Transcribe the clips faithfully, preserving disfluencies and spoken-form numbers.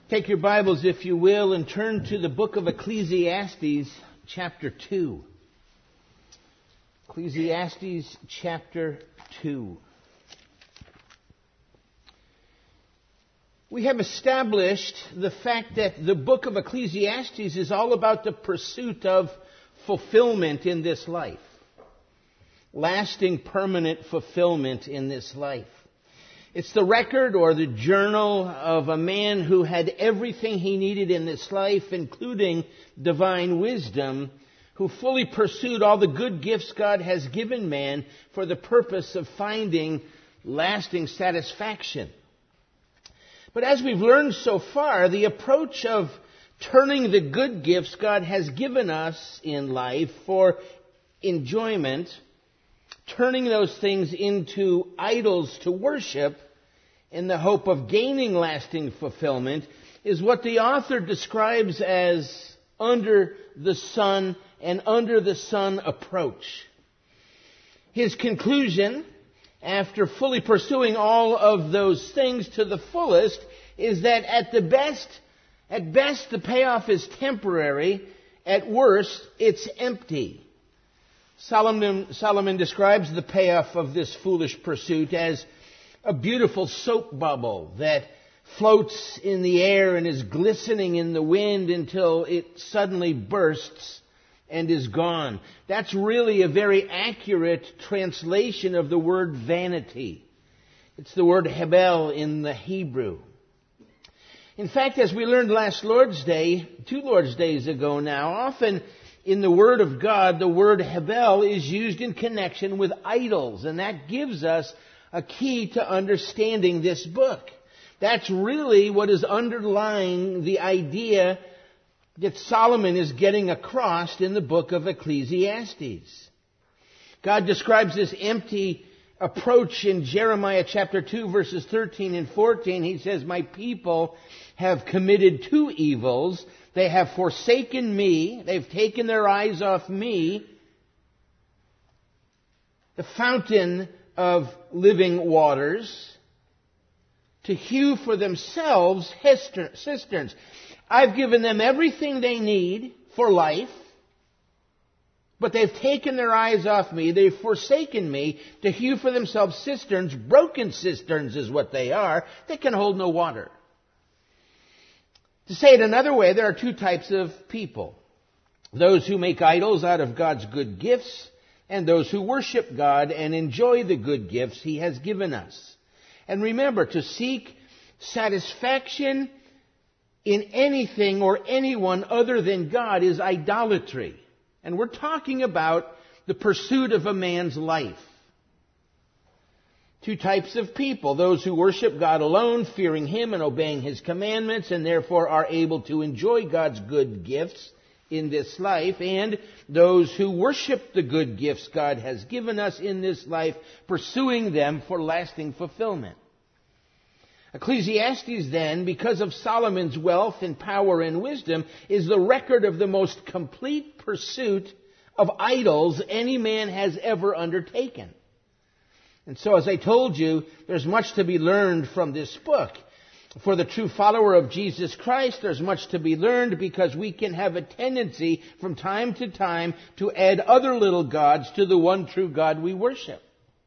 Take your Bibles, if you will, and turn to the book of Ecclesiastes, chapter two. Ecclesiastes, chapter two. We have established the fact that the book of Ecclesiastes is all about the pursuit of fulfillment in this life. Lasting, permanent fulfillment in this life. It's the record or the journal of a man who had everything he needed in this life, including divine wisdom, who fully pursued all the good gifts God has given man for the purpose of finding lasting satisfaction. But as we've learned so far, the approach of turning the good gifts God has given us in life for enjoyment, turning those things into idols to worship in the hope of gaining lasting fulfillment, is what the author describes as under the sun and under the sun approach. His conclusion, after fully pursuing all of those things to the fullest, is that at the best, at best the payoff is temporary, at worst it's empty. Solomon, Solomon describes the payoff of this foolish pursuit as a beautiful soap bubble that floats in the air and is glistening in the wind until it suddenly bursts and is gone. That's really a very accurate translation of the word vanity. It's the word hebel in the Hebrew. In fact, as we learned last Lord's Day, two Lord's Days ago now, often in the Word of God, the word hebel is used in connection with idols, and that gives us a key to understanding this book. That's really what is underlying the idea that Solomon is getting across in the book of Ecclesiastes. God describes this empty approach in Jeremiah chapter two, verses thirteen and fourteen. He says, "My people have committed two evils. They have forsaken me. They've taken their eyes off me, the fountain of living waters, to hew for themselves cisterns. I've given them everything they need for life, but they've taken their eyes off me. They've forsaken me to hew for themselves cisterns. Broken cisterns is what they are. They can hold no water." To say it another way, there are two types of people. Those who make idols out of God's good gifts, and those who worship God and enjoy the good gifts He has given us. And remember, to seek satisfaction in anything or anyone other than God is idolatry. And we're talking about the pursuit of a man's life. Two types of people. Those who worship God alone, fearing Him and obeying His commandments, and therefore are able to enjoy God's good gifts in this life, and those who worship the good gifts God has given us in this life, pursuing them for lasting fulfillment. Ecclesiastes, then, because of Solomon's wealth and power and wisdom, is the record of the most complete pursuit of idols any man has ever undertaken. And so, as I told you, there's much to be learned from this book. For the true follower of Jesus Christ, there's much to be learned because we can have a tendency from time to time to add other little gods to the one true God we worship.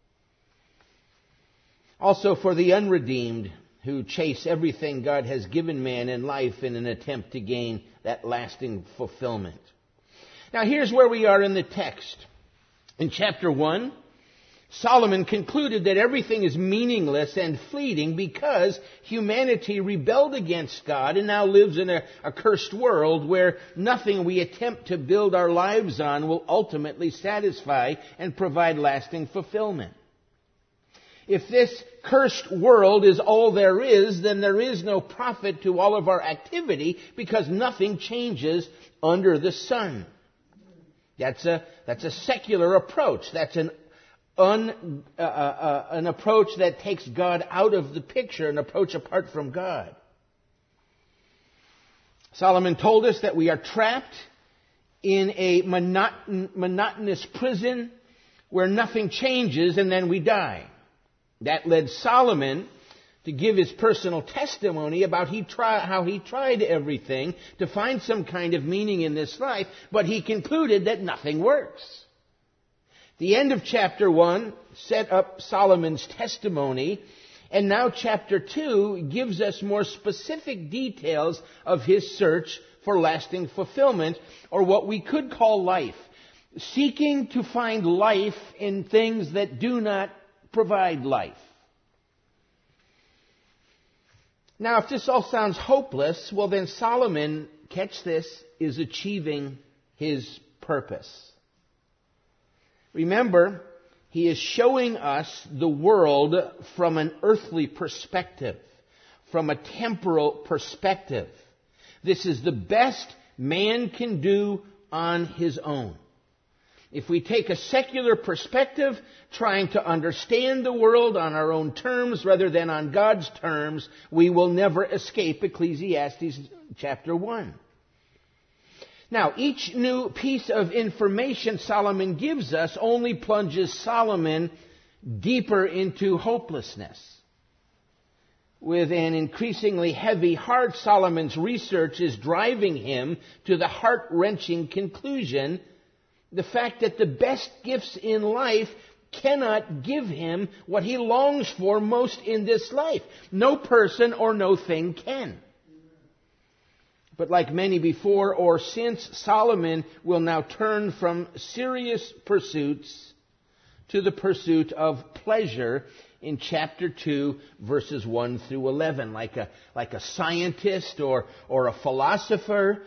Also for the unredeemed who chase everything God has given man in life in an attempt to gain that lasting fulfillment. Now here's where we are in the text. In chapter one, Solomon concluded that everything is meaningless and fleeting because humanity rebelled against God and now lives in a, a cursed world where nothing we attempt to build our lives on will ultimately satisfy and provide lasting fulfillment. If this cursed world is all there is, then there is no profit to all of our activity because nothing changes under the sun. That's a, that's a secular approach. That's an Un, uh, uh, an approach that takes God out of the picture, an approach apart from God. Solomon told us that we are trapped in a monoton, monotonous prison where nothing changes and then we die. That led Solomon to give his personal testimony about he try, how he tried everything to find some kind of meaning in this life, but he concluded that nothing works. The end of chapter one set up Solomon's testimony, and now chapter two gives us more specific details of his search for lasting fulfillment, or what we could call life. Seeking to find life in things that do not provide life. Now, if this all sounds hopeless, well then Solomon, catch this, is achieving his purpose. Remember, he is showing us the world from an earthly perspective, from a temporal perspective. This is the best man can do on his own. If we take a secular perspective, trying to understand the world on our own terms rather than on God's terms, we will never escape Ecclesiastes chapter one. Now, each new piece of information Solomon gives us only plunges Solomon deeper into hopelessness. With an increasingly heavy heart, Solomon's research is driving him to the heart-wrenching conclusion, the fact that the best gifts in life cannot give him what he longs for most in this life. No person or no thing can. But like many before or since, Solomon will now turn from serious pursuits to the pursuit of pleasure in chapter two, verses one through eleven. Like a, like a scientist or, or a philosopher,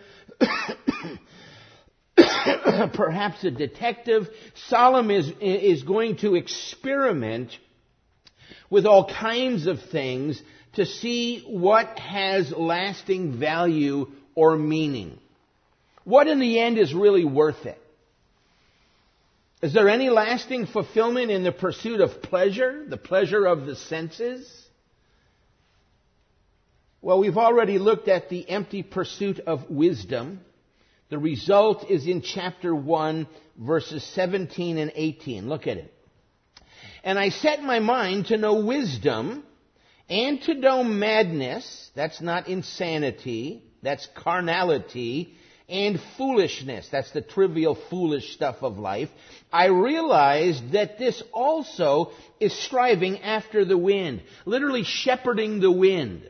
perhaps a detective, Solomon is, is going to experiment with all kinds of things to see what has lasting value or meaning. What in the end is really worth it? Is there any lasting fulfillment in the pursuit of pleasure, the pleasure of the senses? Well, we've already looked at the empty pursuit of wisdom. The result is in chapter one, verses seventeen and eighteen. Look at it. And I set my mind to know wisdom and to know madness. That's not insanity. That's carnality. And foolishness. That's the trivial, foolish stuff of life. I realized that this also is striving after the wind. Literally shepherding the wind.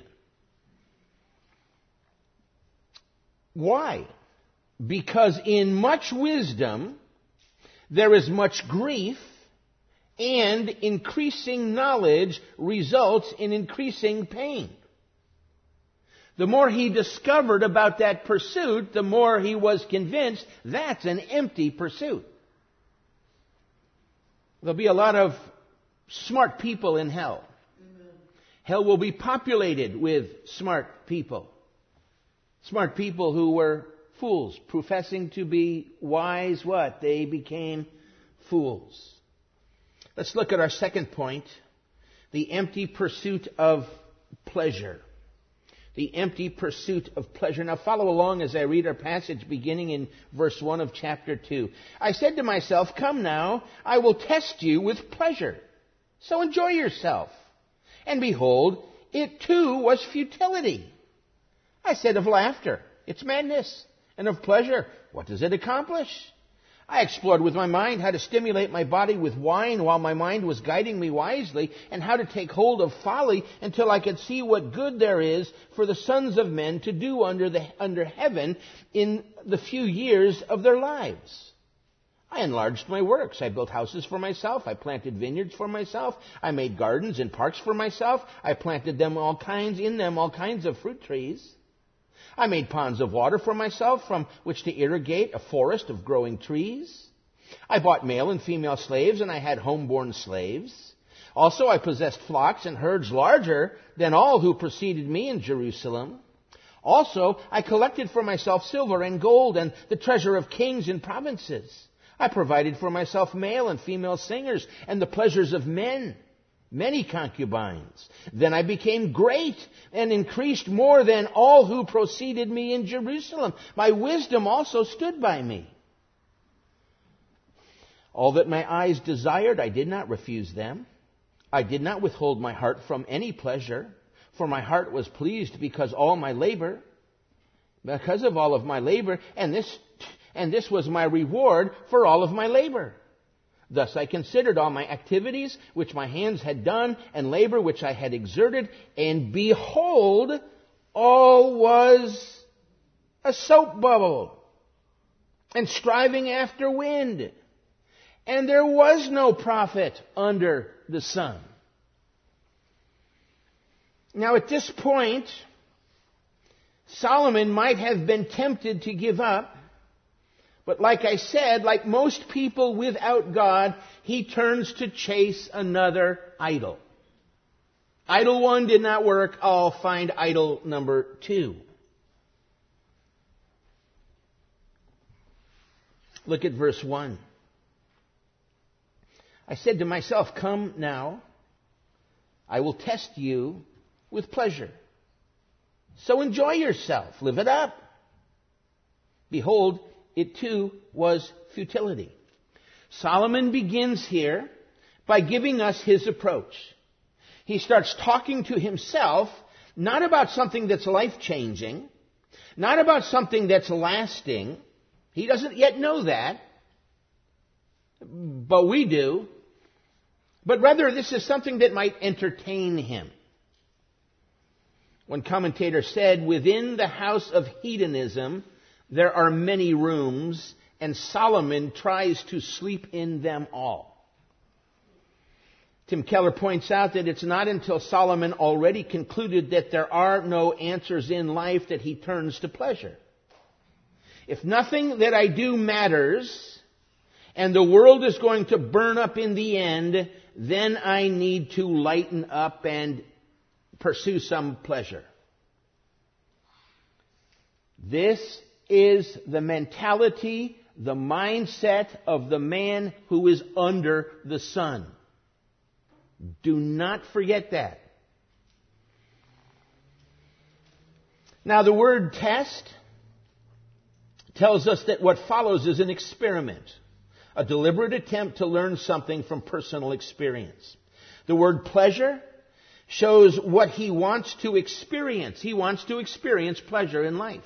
Why? Because in much wisdom, there is much grief, and increasing knowledge results in increasing pain. The more he discovered about that pursuit, the more he was convinced that's an empty pursuit. There'll be a lot of smart people in hell. Amen. Hell will be populated with smart people. Smart people who were fools, professing to be wise. What? They became fools. Let's look at our second point, the empty pursuit of pleasure. The empty pursuit of pleasure. Now follow along as I read our passage beginning in verse one of chapter two. I said to myself, come now, I will test you with pleasure. So enjoy yourself. And behold, it too was futility. I said of laughter, it's madness. And of pleasure, what does it accomplish? I explored with my mind how to stimulate my body with wine while my mind was guiding me wisely, and how to take hold of folly until I could see what good there is for the sons of men to do under the under heaven in the few years of their lives. I enlarged my works. I built houses for myself. I planted vineyards for myself. I made gardens and parks for myself. I planted them all kinds in them all kinds of fruit trees. I made ponds of water for myself from which to irrigate a forest of growing trees. I bought male and female slaves, and I had homeborn slaves. Also, I possessed flocks and herds larger than all who preceded me in Jerusalem. Also, I collected for myself silver and gold and the treasure of kings and provinces. I provided for myself male and female singers and the pleasures of men. Many concubines. Then I became great and increased more than all who preceded me in Jerusalem. My wisdom also stood by me. All that my eyes desired, I did not refuse them. I did not withhold my heart from any pleasure. For my heart was pleased because all my labor, because of all of my labor, and this, and this was my reward for all of my labor. Thus I considered all my activities which my hands had done, and labor which I had exerted, and behold, all was a soap bubble, and striving after wind, and there was no profit under the sun. Now at this point, Solomon might have been tempted to give up, but like I said, like most people without God, he turns to chase another idol. Idol one did not work, I'll find idol number two. Look at verse one. I said to myself, come now, I will test you with pleasure. So enjoy yourself, live it up. Behold, it too was futility. Solomon begins here by giving us his approach. He starts talking to himself, not about something that's life-changing, not about something that's lasting. He doesn't yet know that, but we do. But rather, this is something that might entertain him. One commentator said, within the house of hedonism, there are many rooms, and Solomon tries to sleep in them all. Tim Keller points out that it's not until Solomon already concluded that there are no answers in life that he turns to pleasure. If nothing that I do matters, and the world is going to burn up in the end, then I need to lighten up and pursue some pleasure. This is the mentality, the mindset of the man who is under the sun. Do not forget that. Now, the word test tells us that what follows is an experiment, a deliberate attempt to learn something from personal experience. The word pleasure shows what he wants to experience. He wants to experience pleasure in life.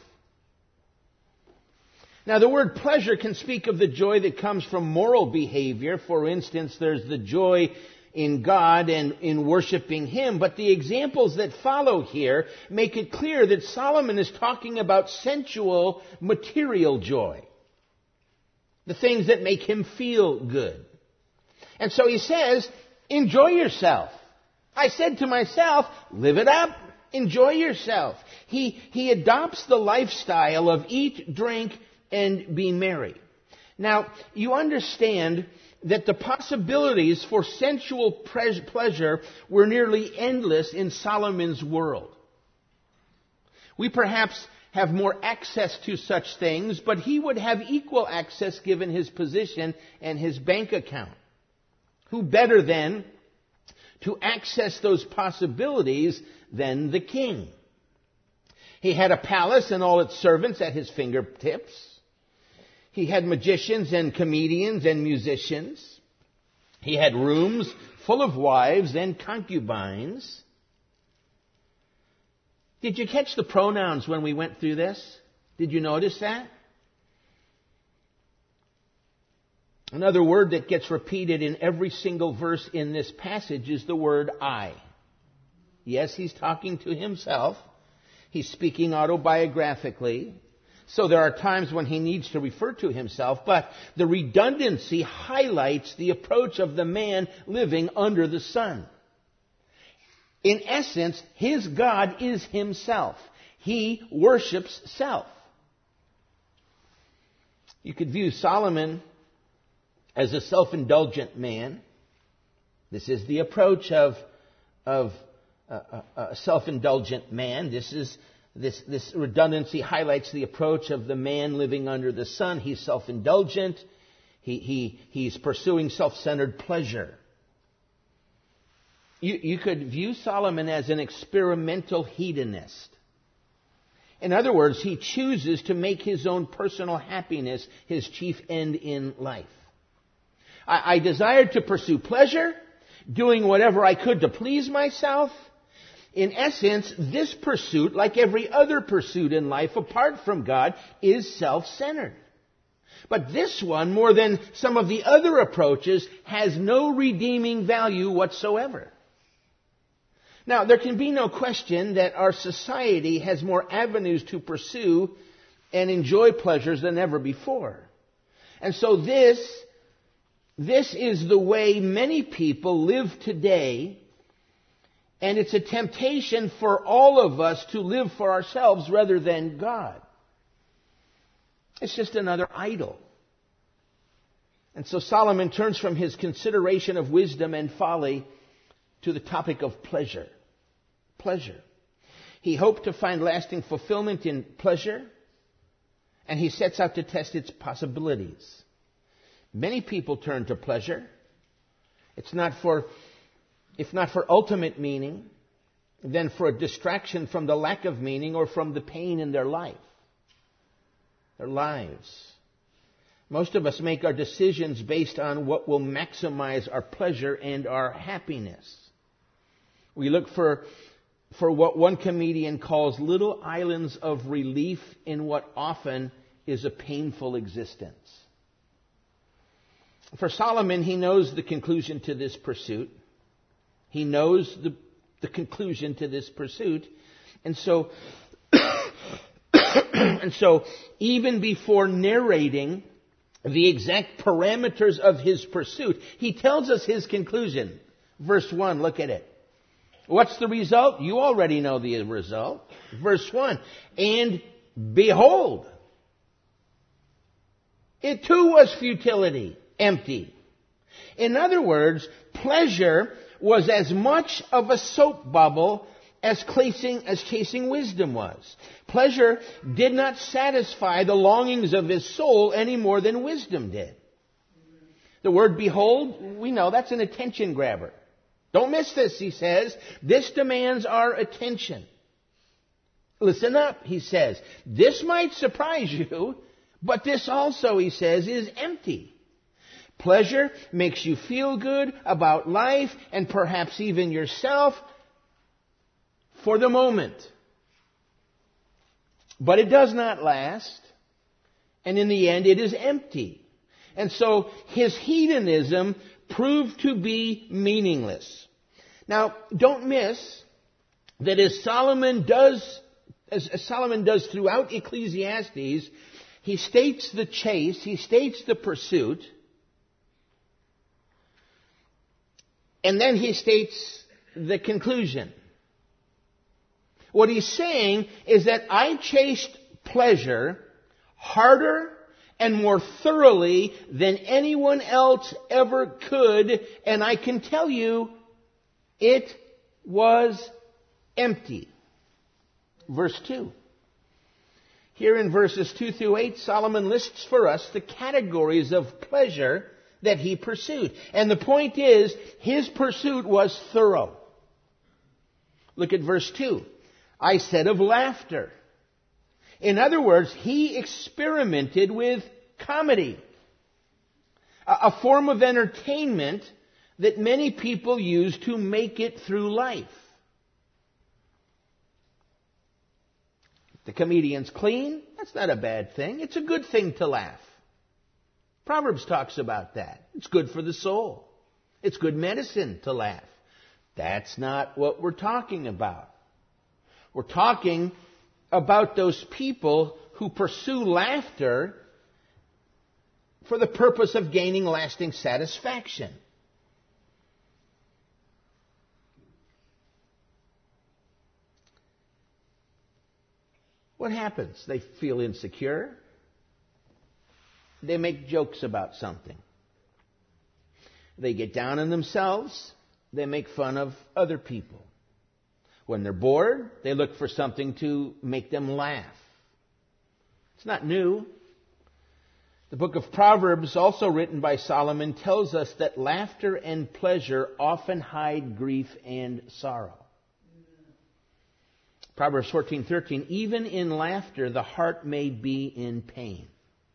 Now, the word pleasure can speak of the joy that comes from moral behavior. For instance, there's the joy in God and in worshiping Him. But the examples that follow here make it clear that Solomon is talking about sensual, material joy. The things that make him feel good. And so he says, enjoy yourself. I said to myself, live it up. Enjoy yourself. He, he adopts the lifestyle of eat, drink, and be merry. Now, you understand that the possibilities for sensual pleasure were nearly endless in Solomon's world. We perhaps have more access to such things, but he would have equal access given his position and his bank account. Who better then to access those possibilities than the king? He had a palace and all its servants at his fingertips. He had magicians and comedians and musicians. He had rooms full of wives and concubines. Did you catch the pronouns when we went through this? Did you notice that? Another word that gets repeated in every single verse in this passage is the word I. Yes, he's talking to himself. He's speaking autobiographically. So there are times when he needs to refer to himself, but the redundancy highlights the approach of the man living under the sun. In essence, his God is himself. He worships self. You could view Solomon as a self-indulgent man. This is the approach of, of a, a, a self-indulgent man. This is this, this redundancy highlights the approach of the man living under the sun. He's self-indulgent. He, he, he's pursuing self-centered pleasure. You, you could view Solomon as an experimental hedonist. In other words, he chooses to make his own personal happiness his chief end in life. I, I desired to pursue pleasure, doing whatever I could to please myself. In essence, this pursuit, like every other pursuit in life apart from God, is self-centered. But this one, more than some of the other approaches, has no redeeming value whatsoever. Now, there can be no question that our society has more avenues to pursue and enjoy pleasures than ever before. And so this, this is the way many people live today, and it's a temptation for all of us to live for ourselves rather than God. It's just another idol. And so Solomon turns from his consideration of wisdom and folly to the topic of pleasure. Pleasure. He hoped to find lasting fulfillment in pleasure, and he sets out to test its possibilities. Many people turn to pleasure. It's not for, if not for ultimate meaning, then for a distraction from the lack of meaning or from the pain in their life. Their lives. Most of us make our decisions based on what will maximize our pleasure and our happiness. We look for, for what one comedian calls little islands of relief in what often is a painful existence. For Solomon, he knows the conclusion to this pursuit. He knows the, the conclusion to this pursuit. And so... And so, even before narrating the exact parameters of his pursuit, he tells us his conclusion. Verse one, look at it. What's the result? You already know the result. Verse one, and behold, it too was futility, empty. In other words, pleasure was as much of a soap bubble as chasing, as chasing wisdom was. Pleasure did not satisfy the longings of his soul any more than wisdom did. The word behold, we know that's an attention grabber. Don't miss this, he says. This demands our attention. Listen up, he says. This might surprise you, but this also, he says, is empty. Pleasure makes you feel good about life and perhaps even yourself for the moment. But it does not last, and in the end it is empty. And so his hedonism proved to be meaningless. Now, don't miss that as Solomon does, as, as Solomon does throughout Ecclesiastes, he states the chase, he states the pursuit, and then he states the conclusion. What he's saying is that I chased pleasure harder and more thoroughly than anyone else ever could, and I can tell you, it was empty. Verse two. Here in verses two through eight, Solomon lists for us the categories of pleasure that he pursued. And the point is, his pursuit was thorough. Look at verse two. I said of laughter. In other words, he experimented with comedy, a form of entertainment that many people use to make it through life. The comedian's clean. That's not a bad thing. It's a good thing to laugh. Proverbs talks about that. It's good for the soul. It's good medicine to laugh. That's not what we're talking about. We're talking about those people who pursue laughter for the purpose of gaining lasting satisfaction. What happens? They feel insecure. They make jokes about something. They get down on themselves. They make fun of other people. When they're bored, they look for something to make them laugh. It's not new. The book of Proverbs, also written by Solomon, tells us that laughter and pleasure often hide grief and sorrow. Proverbs fourteen thirteen, even in laughter the heart may be in pain.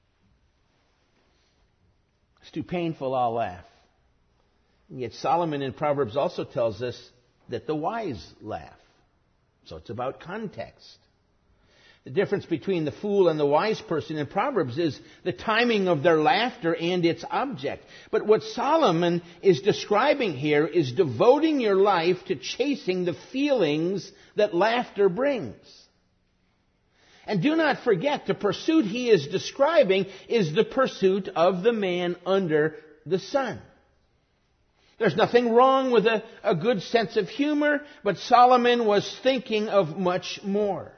It's too painful, I'll laugh. And yet Solomon in Proverbs also tells us that the wise laugh. So it's about context. The difference between the fool and the wise person in Proverbs is the timing of their laughter and its object. But what Solomon is describing here is devoting your life to chasing the feelings that laughter brings. And do not forget, the pursuit he is describing is the pursuit of the man under the sun. There's nothing wrong with a, a good sense of humor, but Solomon was thinking of much more.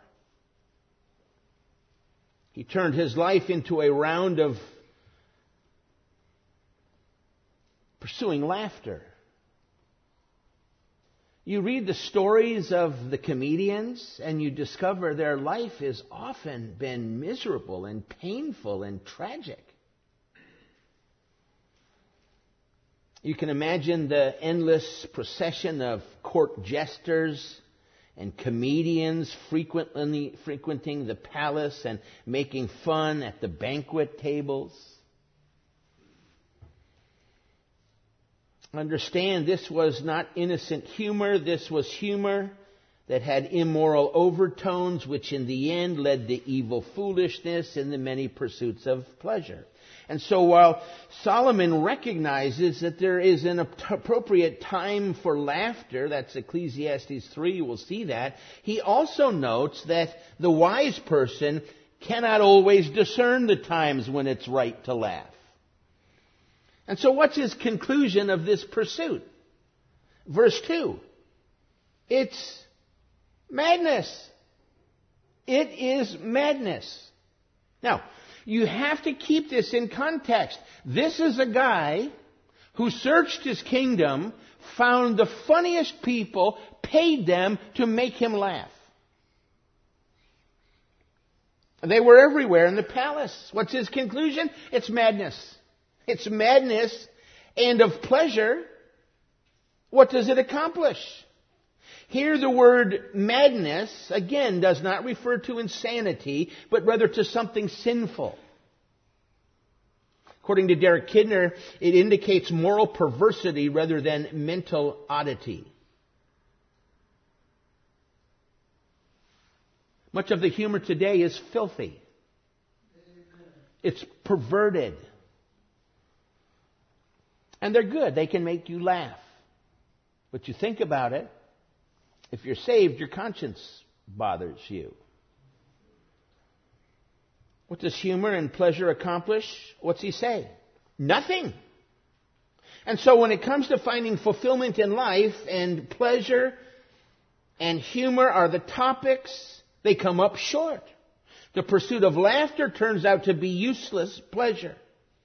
He turned his life into a round of pursuing laughter. You read the stories of the comedians and you discover their life has often been miserable and painful and tragic. You can imagine the endless procession of court jesters and comedians frequently frequenting the palace and making fun at the banquet tables. Understand, this was not innocent humor. This was humor that had immoral overtones, which in the end led to evil foolishness and the many pursuits of pleasure. And so while Solomon recognizes that there is an appropriate time for laughter, that's Ecclesiastes three, you will see that, he also notes that the wise person cannot always discern the times when it's right to laugh. And so what's his conclusion of this pursuit? Verse two. It's madness. It is madness. Now, you have to keep this in context. This is a guy who searched his kingdom, found the funniest people, paid them to make him laugh. They were everywhere in the palace. What's his conclusion? It's madness. It's madness and of pleasure. What does it accomplish? Here the word madness, again, does not refer to insanity, but rather to something sinful. According to Derek Kidner, it indicates moral perversity rather than mental oddity. Much of the humor today is filthy. It's perverted. And they're good. They can make you laugh. But you think about it. If you're saved, your conscience bothers you. What does humor and pleasure accomplish? What's he say? Nothing. And so when it comes to finding fulfillment in life, and pleasure and humor are the topics, they come up short. The pursuit of laughter turns out to be useless pleasure.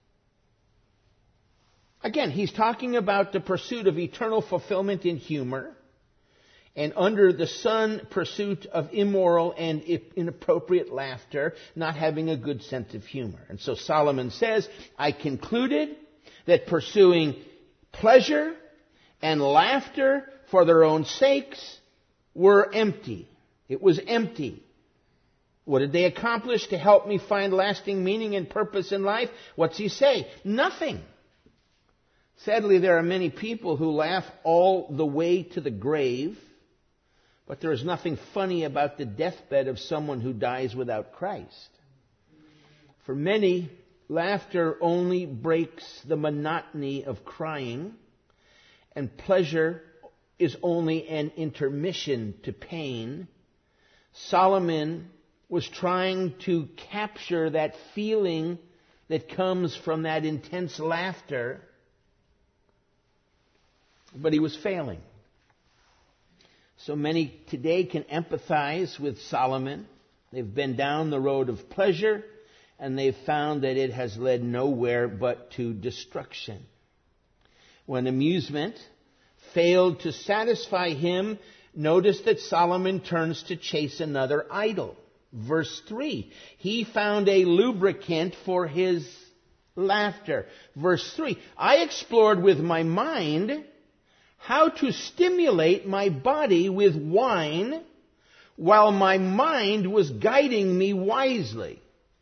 Again, he's talking about the pursuit of eternal fulfillment in humor, and under the sun, pursuit of immoral and inappropriate laughter, not having a good sense of humor. And so Solomon says, I concluded that pursuing pleasure and laughter for their own sakes were empty. It was empty. What did they accomplish to help me find lasting meaning and purpose in life? What's he say? Nothing. Sadly, there are many people who laugh all the way to the grave, but there is nothing funny about the deathbed of someone who dies without Christ. For many, laughter only breaks the monotony of crying, and pleasure is only an intermission to pain. Solomon was trying to capture that feeling that comes from that intense laughter, but he was failing. So many today can empathize with Solomon. They've been down the road of pleasure, and they've found that it has led nowhere but to destruction. When amusement failed to satisfy him, notice that Solomon turns to chase another idol. Verse three, he found a lubricant for his laughter. Verse three, I explored with my mind how to stimulate my body with wine while my mind was guiding me wisely.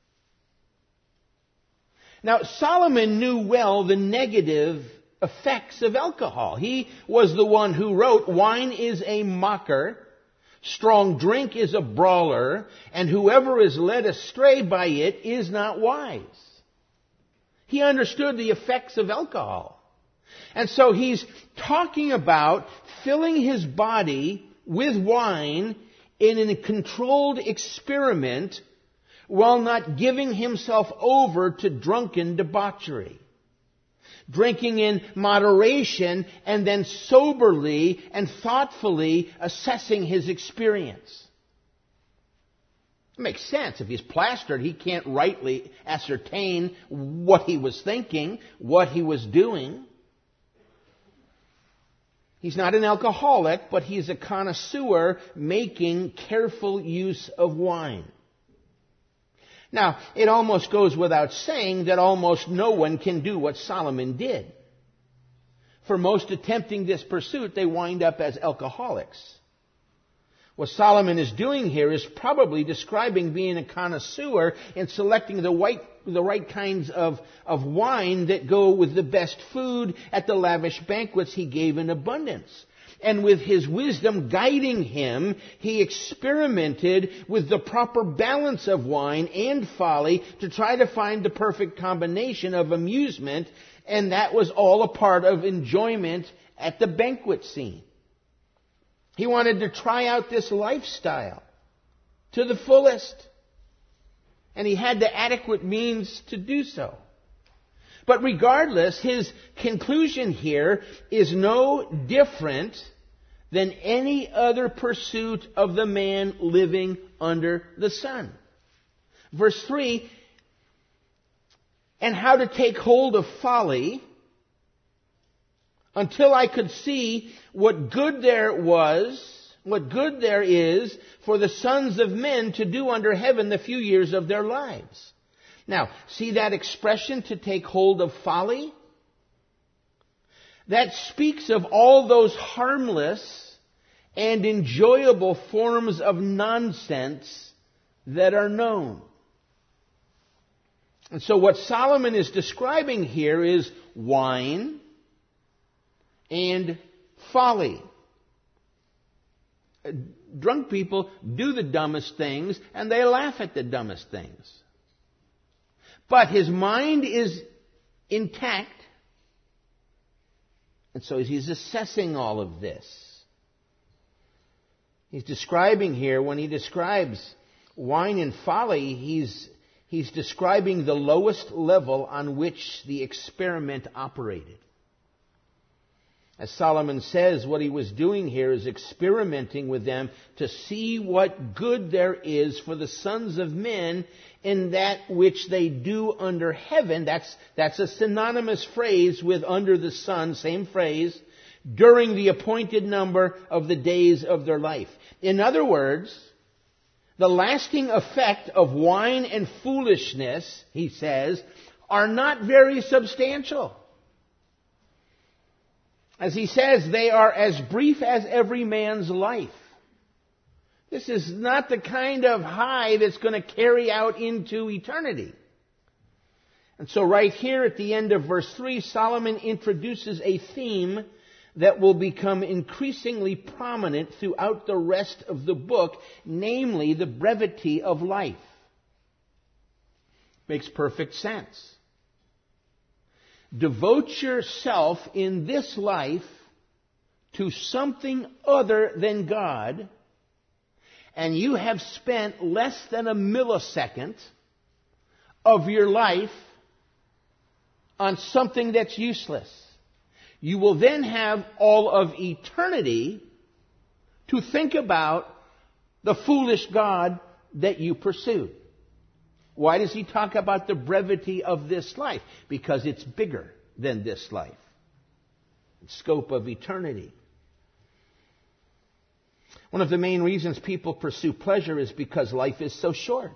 Now, Solomon knew well the negative effects of alcohol. He was the one who wrote, wine is a mocker, Strong drink is a brawler, and whoever is led astray by it is not wise. He understood the effects of alcohol. And so he's talking about filling his body with wine in a controlled experiment while not giving himself over to drunken debauchery. Drinking in moderation and then soberly and thoughtfully assessing his experience. It makes sense. If he's plastered, he can't rightly ascertain what he was thinking, what he was doing. He's not an alcoholic, but he's a connoisseur making careful use of wine. Now, it almost goes without saying that almost no one can do what Solomon did. For most attempting this pursuit, they wind up as alcoholics. What Solomon is doing here is probably describing being a connoisseur in selecting the right, the right kinds of, of wine that go with the best food at the lavish banquets he gave in abundance. And with his wisdom guiding him, he experimented with the proper balance of wine and folly to try to find the perfect combination of amusement, and that was all a part of enjoyment at the banquet scene. He wanted to try out this lifestyle to the fullest, and he had the adequate means to do so. But regardless, his conclusion here is no different than any other pursuit of the man living under the sun. Verse three, and how to take hold of folly until I could see what good there was, what good there is for the sons of men to do under heaven the few years of their lives. Now, see that expression, to take hold of folly? That speaks of all those harmless and enjoyable forms of nonsense that are known. And so what Solomon is describing here is wine and folly. Drunk people do the dumbest things, and they laugh at the dumbest things. But his mind is intact, and so he's assessing all of this. He's describing here, when he describes wine and folly, he's, he's describing the lowest level on which the experiment operated. As Solomon says, what he was doing here is experimenting with them to see what good there is for the sons of men in that which they do under heaven. That's, that's a synonymous phrase with under the sun, same phrase, during the appointed number of the days of their life. In other words, the lasting effect of wine and foolishness, he says, are not very substantial. As he says, they are as brief as every man's life. This is not the kind of high that's going to carry out into eternity. And so right here at the end of verse three, Solomon introduces a theme that will become increasingly prominent throughout the rest of the book, namely the brevity of life. Makes perfect sense. Devote yourself in this life to something other than God, and you have spent less than a millisecond of your life on something that's useless. You will then have all of eternity to think about the foolish God that you pursued. Why does he talk about the brevity of this life? Because it's bigger than this life. The scope of eternity. One of the main reasons people pursue pleasure is because life is so short.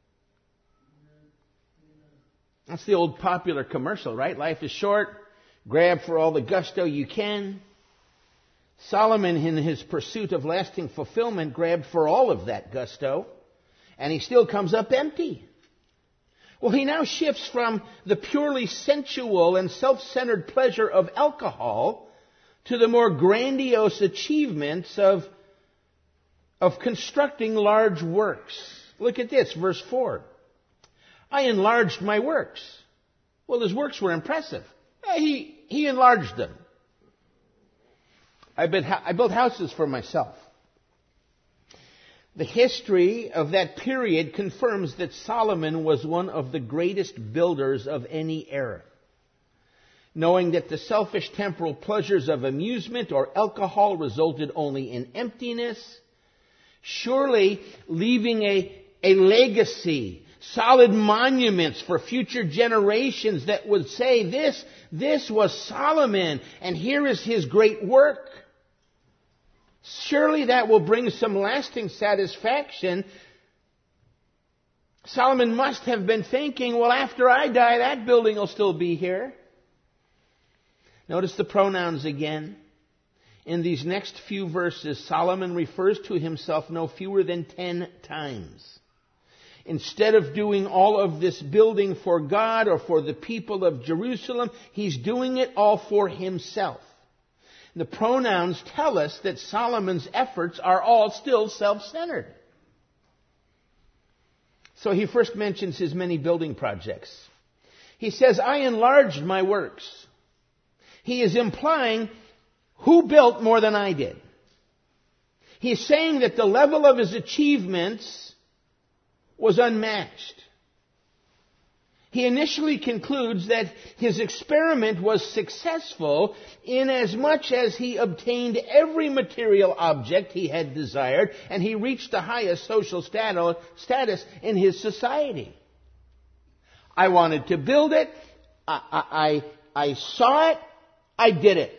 That's the old popular commercial, right? Life is short. Grab for all the gusto you can. Solomon, in his pursuit of lasting fulfillment, grabbed for all of that gusto, and he still comes up empty. Well, he now shifts from the purely sensual and self-centered pleasure of alcohol to the more grandiose achievements of, of constructing large works. Look at this, verse four. I enlarged my works. Well, his works were impressive. He, he enlarged them. I built, I built houses for myself. The history of that period confirms that Solomon was one of the greatest builders of any era. Knowing that the selfish temporal pleasures of amusement or alcohol resulted only in emptiness, surely leaving a, a legacy, solid monuments for future generations that would say this, this was Solomon and here is his great work. Surely that will bring some lasting satisfaction. Solomon must have been thinking, well, after I die, that building will still be here. Notice the pronouns again. In these next few verses, Solomon refers to himself no fewer than ten times. Instead of doing all of this building for God or for the people of Jerusalem, he's doing it all for himself. The pronouns tell us that Solomon's efforts are all still self-centered. So he first mentions his many building projects. He says, I enlarged my works. He is implying, who built more than I did? He's saying that the level of his achievements was unmatched. He initially concludes that his experiment was successful in as much as he obtained every material object he had desired and he reached the highest social status in his society. I wanted to build it. I, I, I saw it. I did it.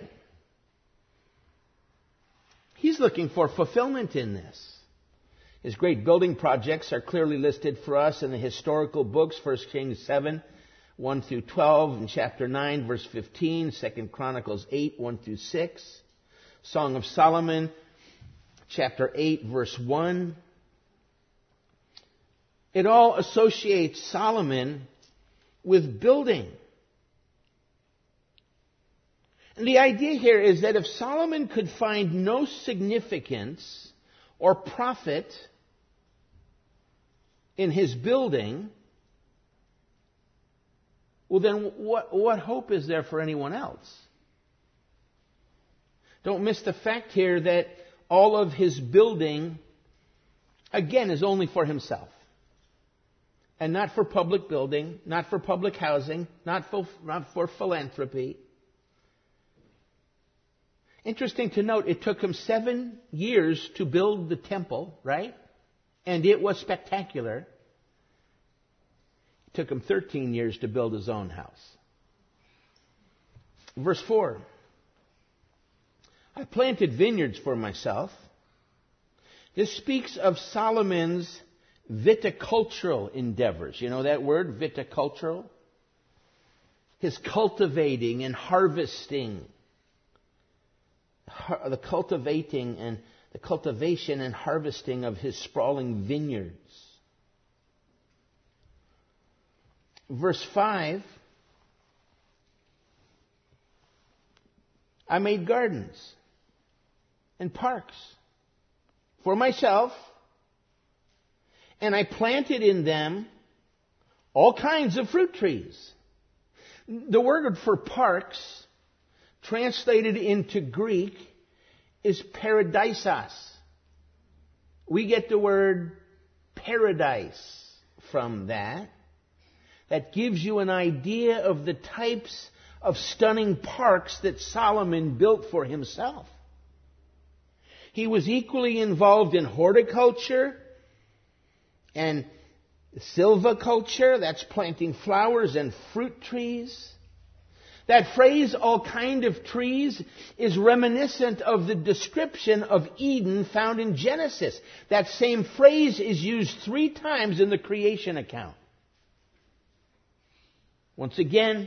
He's looking for fulfillment in this. His great building projects are clearly listed for us in the historical books, First Kings seven, one through twelve, and chapter nine, verse fifteen, Second Chronicles eight, one through six, Song of Solomon, chapter eight, verse one. It all associates Solomon with building. And the idea here is that if Solomon could find no significance or profit in his building, well then what, what hope is there for anyone else? Don't miss the fact here that all of his building, again, is only for himself. And not for public building, not for public housing, not for, not for philanthropy. Interesting to note, it took him seven years to build the temple, right? And it was spectacular. It took him thirteen years to build his own house. Verse four. I planted vineyards for myself. This speaks of Solomon's viticultural endeavors. You know that word, viticultural? His cultivating and harvesting. The cultivating and the cultivation and harvesting of his sprawling vineyards. Verse five, I made gardens and parks for myself, and I planted in them all kinds of fruit trees. The word for parks, translated into Greek, is paradisos. We get the word paradise from that. That gives you an idea of the types of stunning parks that Solomon built for himself. He was equally involved in horticulture and silviculture, that's planting flowers and fruit trees. That phrase, all kind of trees, is reminiscent of the description of Eden found in Genesis. That same phrase is used three times in the creation account. Once again,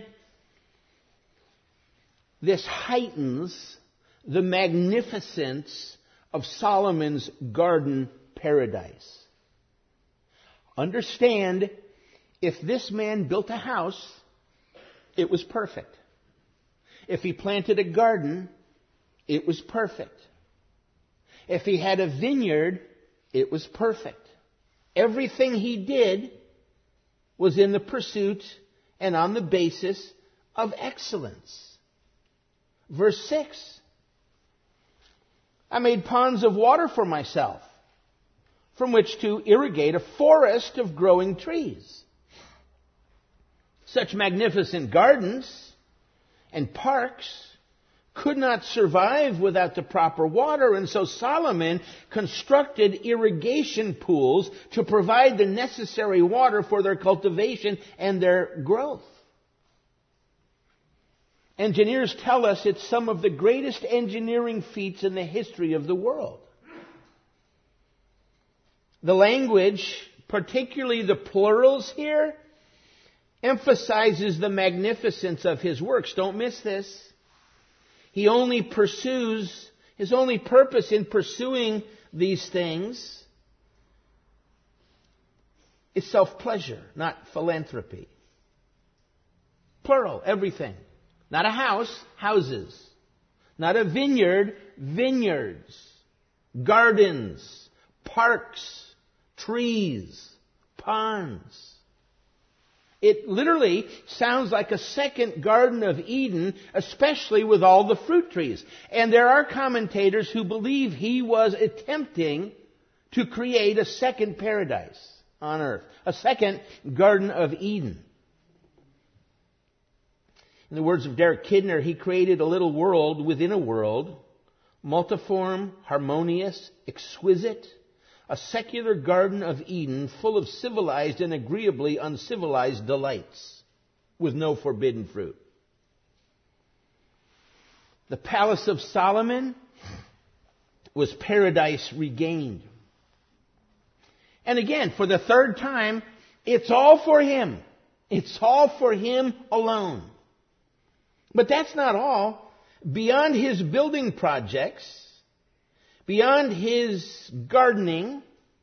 this heightens the magnificence of Solomon's garden paradise. Understand, if this man built a house, it was perfect. If he planted a garden, it was perfect. If he had a vineyard, It was perfect. Everything he did was in the pursuit and on the basis of excellence. Verse six. I made ponds of water for myself, from which to irrigate a forest of growing trees. Such magnificent gardens and parks could not survive without the proper water, and so Solomon constructed irrigation pools to provide the necessary water for their cultivation and their growth. Engineers tell us it's some of the greatest engineering feats in the history of the world. The language, particularly the plurals here, emphasizes the magnificence of his works. Don't miss this. He only pursues, his only purpose in pursuing these things is self-pleasure, not philanthropy. Plural, everything. Not a house, houses. Not a vineyard, vineyards. Gardens, parks, trees, ponds. It literally sounds like a second Garden of Eden, especially with all the fruit trees. And there are commentators who believe he was attempting to create a second paradise on earth, a second Garden of Eden. In the words of Derek Kidner, he created a little world within a world, multiform, harmonious, exquisite, a secular Garden of Eden full of civilized and agreeably uncivilized delights, with no forbidden fruit. The Palace of Solomon was paradise regained. And again, for the third time, it's all for him. It's all for him alone. But that's not all. Beyond his building projects, beyond his gardening,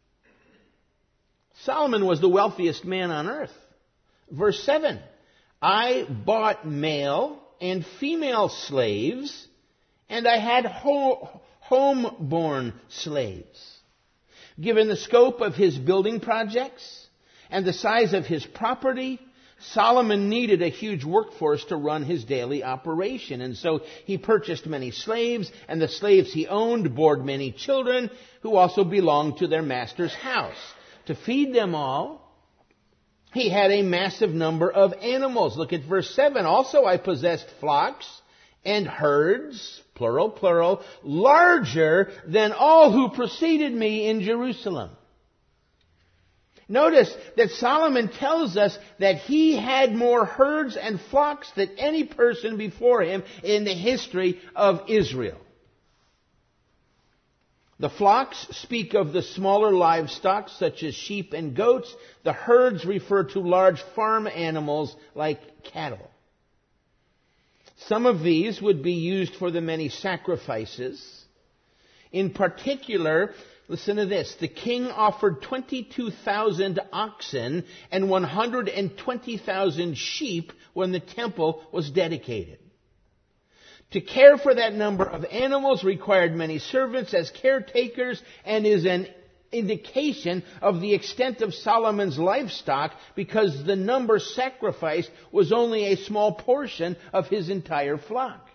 Solomon was the wealthiest man on earth. Verse seven, I bought male and female slaves, and I had ho- home-born slaves. Given the scope of his building projects and the size of his property, Solomon needed a huge workforce to run his daily operation. And so he purchased many slaves, and the slaves he owned bore many children who also belonged to their master's house. To feed them all, he had a massive number of animals. Look at verse seven. Also I possessed flocks and herds, plural, plural, larger than all who preceded me in Jerusalem. Notice that Solomon tells us that he had more herds and flocks than any person before him in the history of Israel. The flocks speak of the smaller livestock such as sheep and goats. The herds refer to large farm animals like cattle. Some of these would be used for the many sacrifices. In particular, listen to this. The king offered twenty-two thousand oxen and one hundred twenty thousand sheep when the temple was dedicated. To care for that number of animals required many servants as caretakers and is an indication of the extent of Solomon's livestock because the number sacrificed was only a small portion of his entire flock.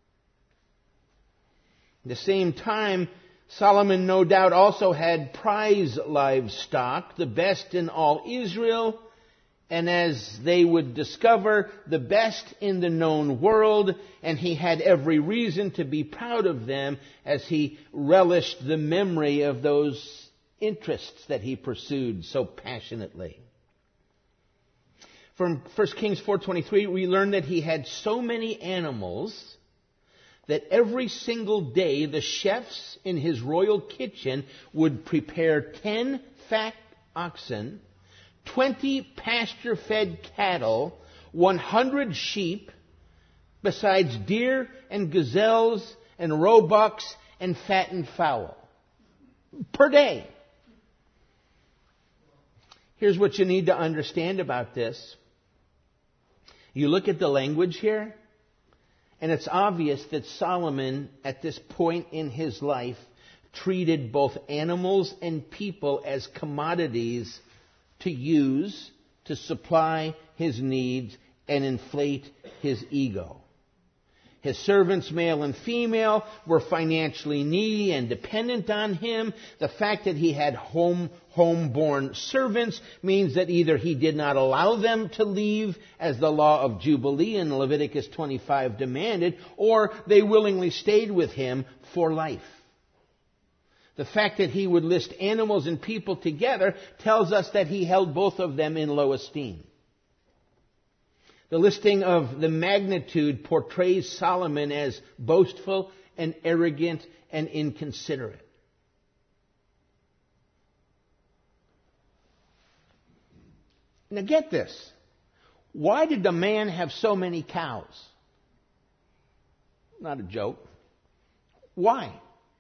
At the same time, Solomon no doubt also had prize livestock, the best in all Israel, and as they would discover, the best in the known world, and he had every reason to be proud of them as he relished the memory of those interests that he pursued so passionately. From First Kings four twenty-three, we learn that he had so many animals that every single day the chefs in his royal kitchen would prepare ten fat oxen, twenty pasture-fed cattle, one hundred sheep, besides deer and gazelles and roebucks and fattened fowl. Per day. Here's what you need to understand about this. You look at the language here, and it's obvious that Solomon, at this point in his life, treated both animals and people as commodities to use, to supply his needs, and inflate his ego. His servants, male and female, were financially needy and dependent on him. The fact that he had home, home-born servants means that either he did not allow them to leave, as the law of Jubilee in Leviticus twenty-five demanded, or they willingly stayed with him for life. The fact that he would list animals and people together tells us that he held both of them in low esteem. The listing of the magnitude portrays Solomon as boastful and arrogant and inconsiderate. Now get this. Why did the man have so many cows? Not a joke. Why?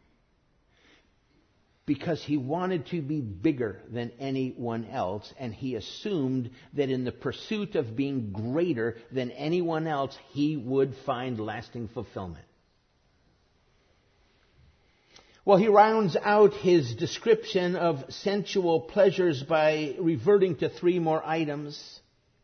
Because he wanted to be bigger than anyone else, and he assumed that in the pursuit of being greater than anyone else, he would find lasting fulfillment. Well, he rounds out his description of sensual pleasures by reverting to three more items.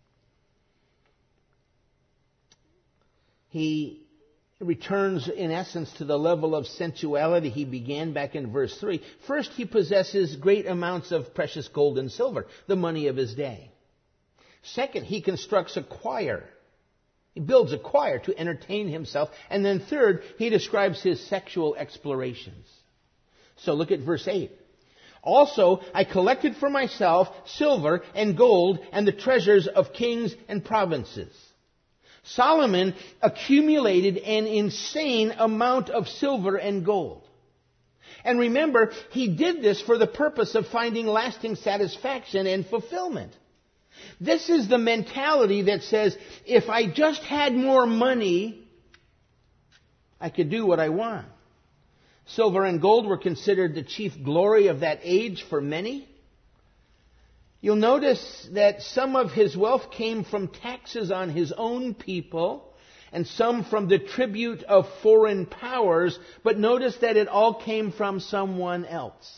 He returns, in essence, to the level of sensuality he began back in verse three. First, he possesses great amounts of precious gold and silver, the money of his day. Second, he constructs a choir. He builds a choir to entertain himself. And then third, he describes his sexual explorations. So look at verse eight. Also, I collected for myself silver and gold and the treasures of kings and provinces. Solomon accumulated an insane amount of silver and gold. And remember, he did this for the purpose of finding lasting satisfaction and fulfillment. This is the mentality that says, if I just had more money, I could do what I want. Silver and gold were considered the chief glory of that age for many. You'll notice that some of his wealth came from taxes on his own people and some from the tribute of foreign powers, but notice that it all came from someone else.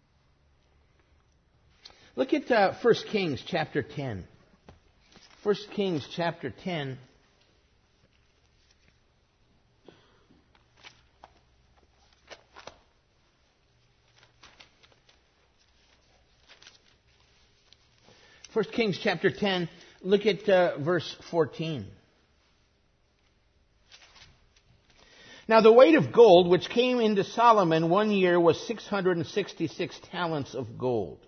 Look at uh, First Kings chapter ten. First Kings chapter ten. First Kings chapter ten, look at uh, verse fourteen. Now the weight of gold which came into Solomon one year was six hundred sixty-six talents of gold.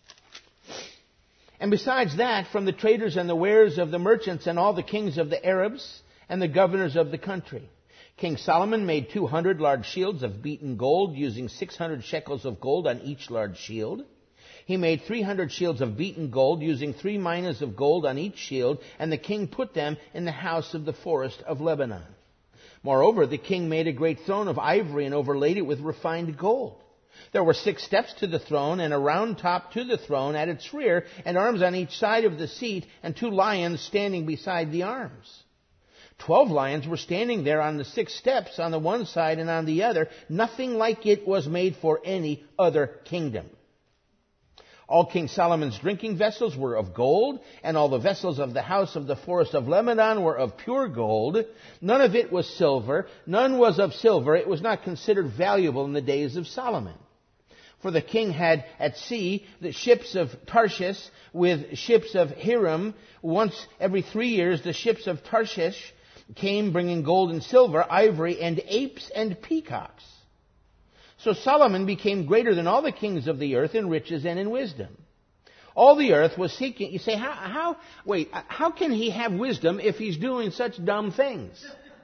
And besides that, from the traders and the wares of the merchants and all the kings of the Arabs and the governors of the country. King Solomon made two hundred large shields of beaten gold, using six hundred shekels of gold on each large shield. He made three hundred shields of beaten gold, using three minas of gold on each shield, and the king put them in the house of the forest of Lebanon. Moreover, the king made a great throne of ivory and overlaid it with refined gold. There were six steps to the throne, and a round top to the throne at its rear, and arms on each side of the seat, and two lions standing beside the arms. Twelve lions were standing there on the six steps on the one side and on the other. Nothing like it was made for any other kingdom. All King Solomon's drinking vessels were of gold, and all the vessels of the house of the forest of Lebanon were of pure gold. None of it was silver. None was of silver. It was not considered valuable in the days of Solomon. For the king had at sea the ships of Tarshish with ships of Hiram. Once every three years the ships of Tarshish came bringing gold and silver, ivory, and apes and peacocks. So Solomon became greater than all the kings of the earth in riches and in wisdom. All the earth was seeking. You say, how, how, wait, how can he have wisdom if he's doing such dumb things?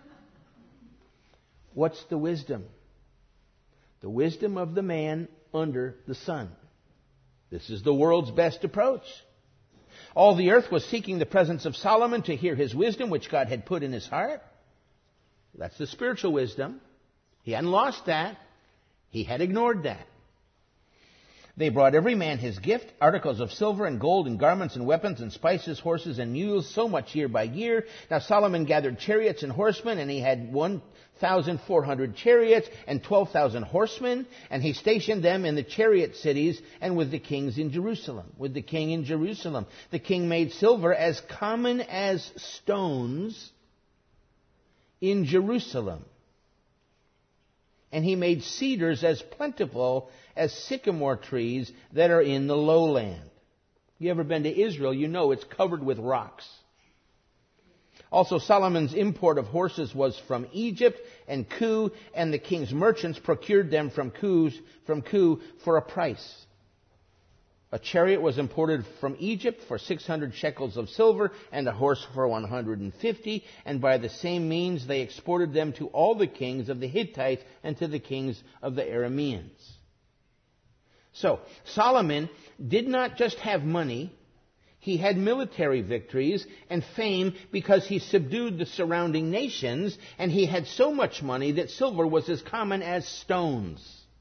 What's the wisdom? The wisdom of the man under the sun. This is the world's best approach. All the earth was seeking the presence of Solomon to hear his wisdom, which God had put in his heart. That's the spiritual wisdom. He hadn't lost that. He had ignored that. They brought every man his gift, articles of silver and gold and garments and weapons and spices, horses and mules, so much year by year. Now Solomon gathered chariots and horsemen, and he had one thousand four hundred chariots and twelve thousand horsemen, and he stationed them in the chariot cities and with the kings in Jerusalem. With the king in Jerusalem. The king made silver as common as stones in Jerusalem. And he made cedars as plentiful as sycamore trees that are in the lowland. You ever been to Israel, you know it's covered with rocks. Also, Solomon's import of horses was from Egypt and Kue, and the king's merchants procured them from Kue, from Kue for a price. A chariot was imported from Egypt for six hundred shekels of silver, and a horse for one hundred fifty, and by the same means they exported them to all the kings of the Hittites and to the kings of the Arameans. So, Solomon did not just have money, he had military victories and fame because he subdued the surrounding nations, and he had so much money that silver was as common as stones.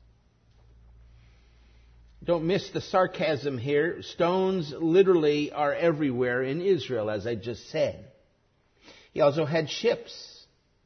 Don't miss the sarcasm here. Stones literally are everywhere in Israel, as I just said. He also had ships.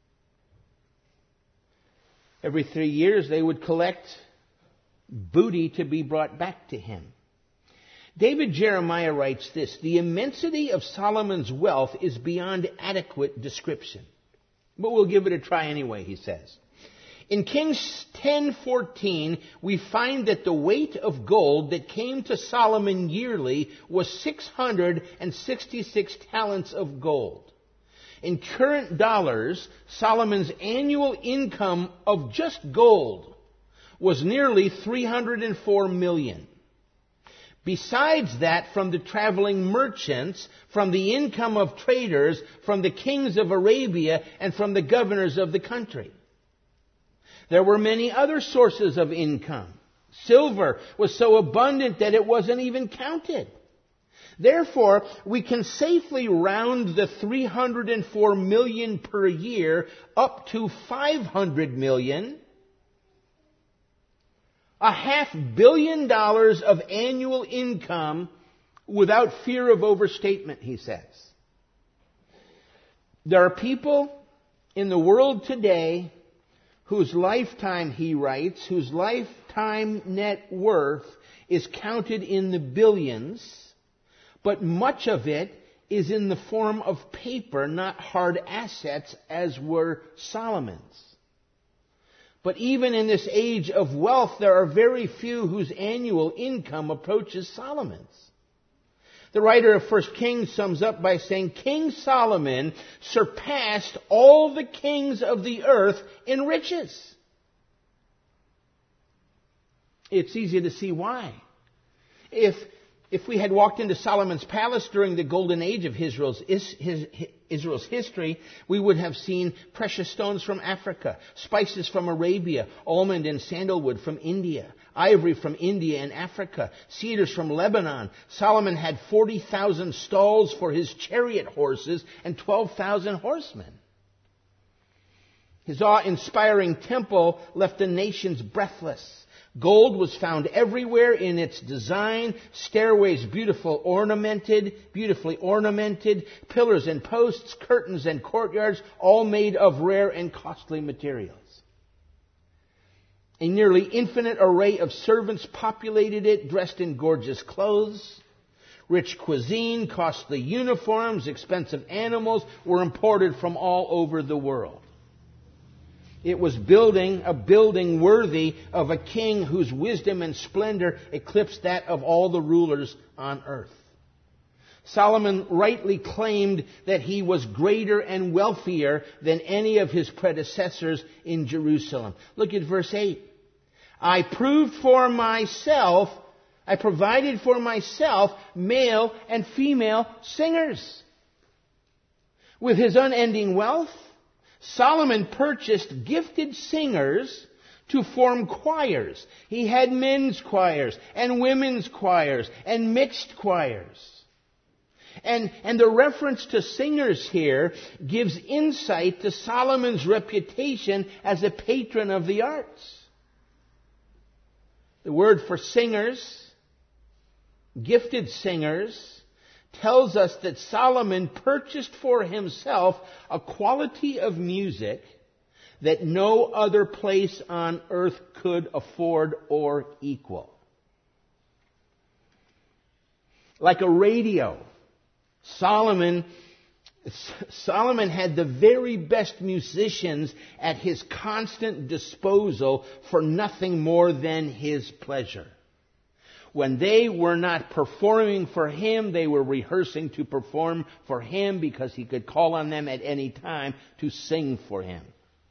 Every three years they would collect booty to be brought back to him. David Jeremiah writes this: the immensity of Solomon's wealth is beyond adequate description. But we'll give it a try anyway, he says. In Kings ten fourteen, we find that the weight of gold that came to Solomon yearly was six hundred sixty-six talents of gold. In current dollars, Solomon's annual income of just gold was nearly three hundred four million. Besides that, from the traveling merchants, from the income of traders, from the kings of Arabia, and from the governors of the country. There were many other sources of income. Silver was so abundant that it wasn't even counted. Therefore, we can safely round the three hundred four million per year up to five hundred million. A half billion dollars of annual income without fear of overstatement, he says. There are people in the world today whose lifetime, he writes, whose lifetime net worth is counted in the billions, but much of it is in the form of paper, not hard assets, as were Solomon's. But even in this age of wealth, there are very few whose annual income approaches Solomon's. The writer of First Kings sums up by saying, King Solomon surpassed all the kings of the earth in riches. It's easy to see why. If If we had walked into Solomon's palace during the golden age of Israel's, his, his, Israel's history, we would have seen precious stones from Africa, spices from Arabia, almond and sandalwood from India, ivory from India and Africa, cedars from Lebanon. Solomon had forty thousand stalls for his chariot horses and twelve thousand horsemen. His awe-inspiring temple left the nations breathless. Gold was found everywhere in its design, stairways beautiful ornamented, beautifully ornamented, pillars and posts, curtains and courtyards, all made of rare and costly materials. A nearly infinite array of servants populated it, dressed in gorgeous clothes. Rich cuisine, costly uniforms, expensive animals were imported from all over the world. It was building a building worthy of a king whose wisdom and splendor eclipsed that of all the rulers on earth. Solomon rightly claimed that he was greater and wealthier than any of his predecessors in Jerusalem. Look at verse eight. I proved for myself, I provided for myself male and female singers. With his unending wealth, Solomon purchased gifted singers to form choirs. He had men's choirs and women's choirs and mixed choirs. And, and the reference to singers here gives insight to Solomon's reputation as a patron of the arts. The word for singers, gifted singers, tells us that Solomon purchased for himself a quality of music that no other place on earth could afford or equal. Like a radio, Solomon, Solomon had the very best musicians at his constant disposal for nothing more than his pleasure. When they were not performing for him, they were rehearsing to perform for him because he could call on them at any time to sing for him.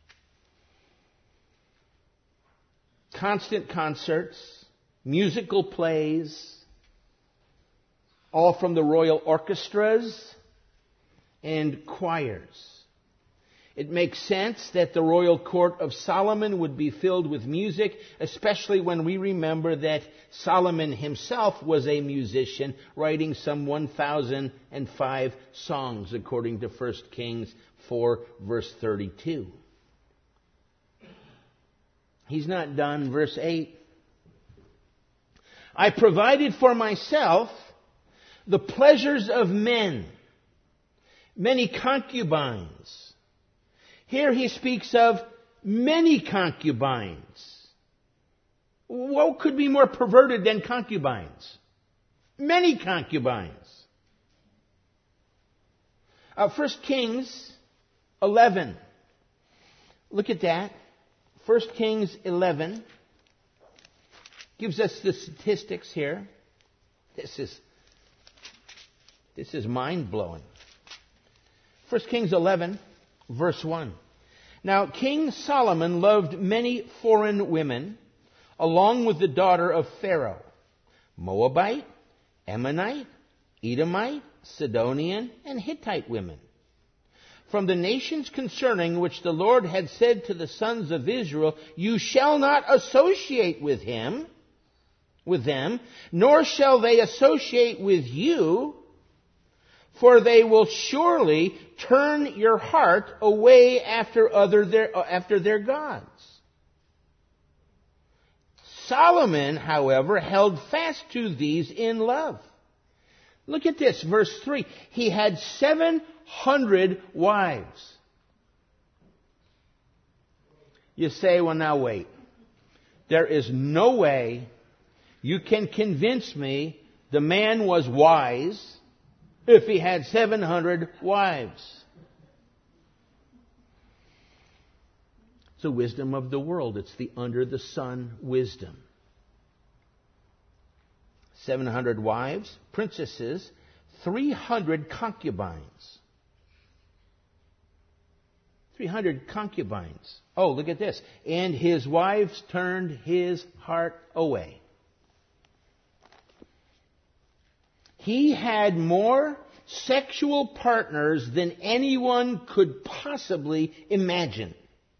Constant concerts, musical plays, all from the royal orchestras and choirs. It makes sense that the royal court of Solomon would be filled with music, especially when we remember that Solomon himself was a musician, writing some one thousand five songs, according to First Kings four, verse thirty-two. He's not done. Verse eight. I provided for myself the pleasures of men, many concubines. Here he speaks of many concubines. What could be more perverted than concubines? Many concubines. Uh, First Kings eleven. Look at that. First Kings eleven gives us the statistics here. This is this is mind-blowing. First Kings eleven, verse one. Now King Solomon loved many foreign women, along with the daughter of Pharaoh, Moabite, Ammonite, Edomite, Sidonian, and Hittite women, from the nations concerning which the Lord had said to the sons of Israel, you shall not associate with him, with them, nor shall they associate with you, for they will surely turn your heart away after other their, after their gods. Solomon, however, held fast to these in love. Look at this, verse three. He had seven hundred wives. You say, well, now wait. There is no way you can convince me the man was wise if he had seven hundred wives. It's the wisdom of the world. It's the under the sun wisdom. seven hundred wives, princesses, three hundred concubines. three hundred concubines. Oh, look at this. And his wives turned his heart away. He had more sexual partners than anyone could possibly imagine.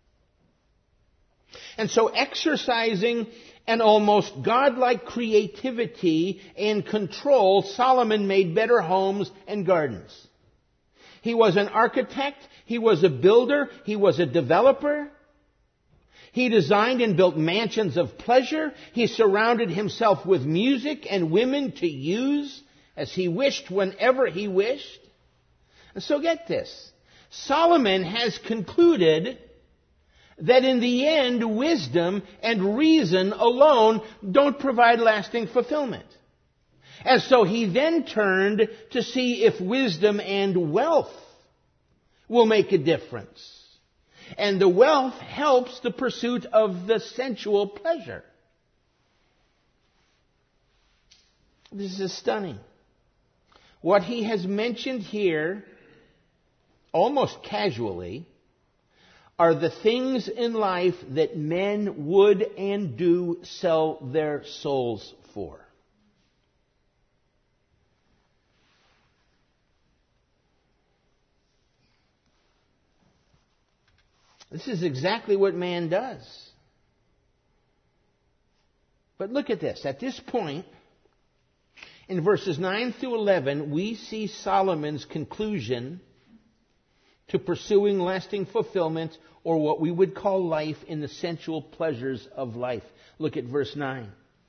And so exercising an almost godlike creativity and control, Solomon made better homes and gardens. He was an architect. He was a builder. He was a developer. He designed and built mansions of pleasure. He surrounded himself with music and women to use as he wished whenever he wished. And so get this. Solomon has concluded that in the end, wisdom and reason alone don't provide lasting fulfillment. And so he then turned to see if wisdom and wealth will make a difference. And the wealth helps the pursuit of the sensual pleasure. This is stunning. What he has mentioned here, almost casually, are the things in life that men would and do sell their souls for. This is exactly what man does. But look at this. At this point, in verses nine through eleven, we see Solomon's conclusion to pursuing lasting fulfillment, or what we would call life in the sensual pleasures of life. Look at verse nine.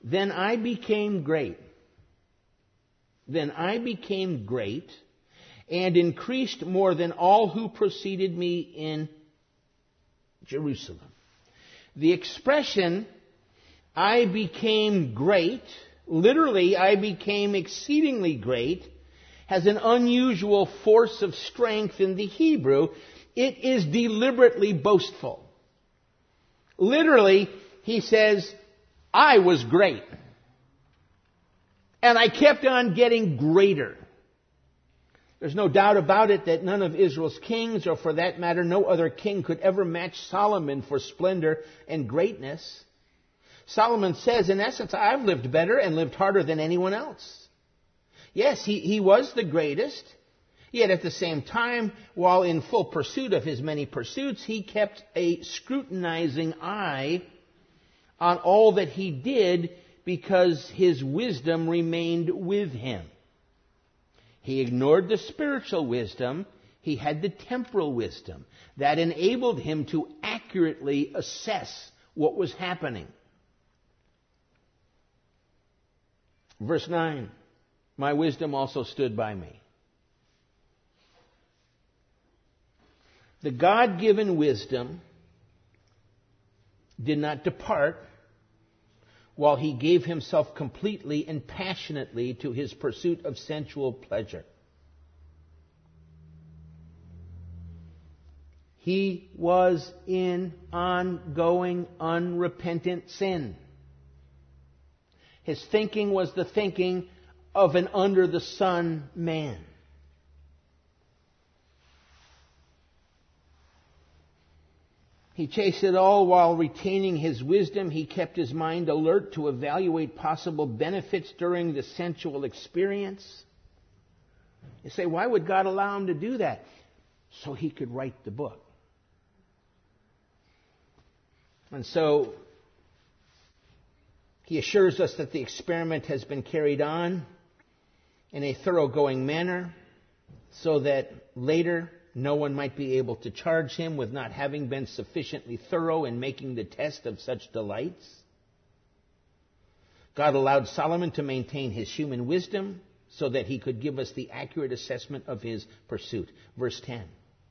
Then I became great. Then I became great and increased more than all who preceded me in Jerusalem. The expression, I became great, literally, I became exceedingly great, has an unusual force of strength in the Hebrew. It is deliberately boastful. Literally, he says, I was great. And I kept on getting greater. There's no doubt about it that none of Israel's kings, or for that matter, no other king could ever match Solomon for splendor and greatness. Solomon says, in essence, I've lived better and lived harder than anyone else. Yes, he, he was the greatest. Yet at the same time, while in full pursuit of his many pursuits, he kept a scrutinizing eye on all that he did because his wisdom remained with him. He ignored the spiritual wisdom. He had the temporal wisdom that enabled him to accurately assess what was happening. Verse nine, my wisdom also stood by me. The God-given wisdom did not depart while he gave himself completely and passionately to his pursuit of sensual pleasure. He was in ongoing, unrepentant sin. His thinking was the thinking of an under-the-sun man. He chased it all while retaining his wisdom. He kept his mind alert to evaluate possible benefits during the sensual experience. You say, why would God allow him to do that? So he could write the book. And so he assures us that the experiment has been carried on in a thoroughgoing manner so that later no one might be able to charge him with not having been sufficiently thorough in making the test of such delights. God allowed Solomon to maintain his human wisdom so that he could give us the accurate assessment of his pursuit. Verse ten.